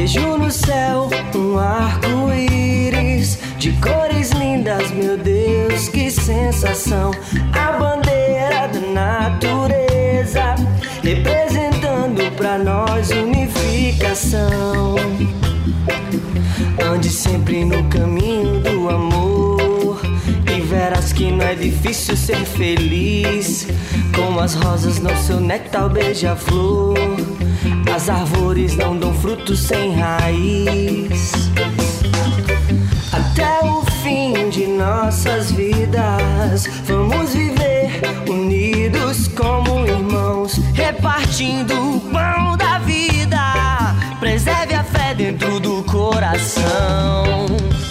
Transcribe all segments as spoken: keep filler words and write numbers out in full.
Vejo no céu um arco-íris de cores lindas, meu Deus, que sensação. A bandeira da natureza representando pra nós unificação. Ande sempre no caminho do amor e verás que não é difícil ser feliz. Como as rosas não seu néctar beija-flor, as árvores não dão frutos sem raiz. Até o fim de nossas vidas vamos viver unidos como irmãos, repartindo o pão da vida. Preserve a fé dentro do coração.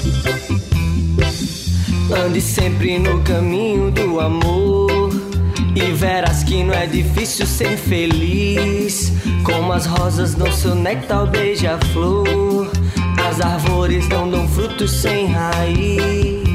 Ande sempre no caminho do amor e verás que não é difícil ser feliz. Como as rosas dão seu néctar beija-flor, as árvores não dão frutos sem raiz.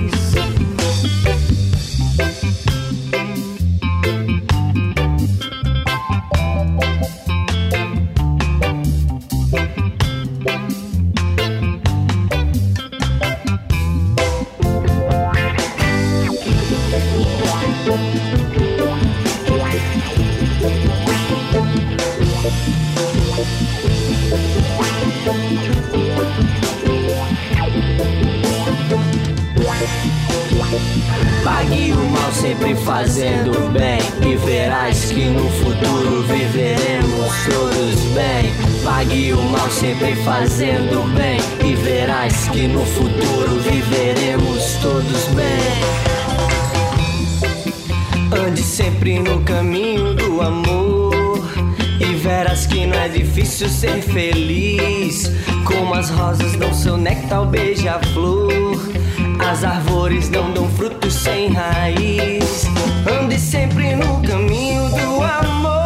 Pague o mal sempre fazendo bem e verás que no futuro viveremos todos bem. Pague o mal sempre fazendo bem e verás que no futuro viveremos todos bem. Ande sempre no caminho do amor e verás que não é difícil ser feliz. Como as rosas dão seu néctar beija-flor, as árvores não dão frutos sem raiz. Ande sempre no caminho do amor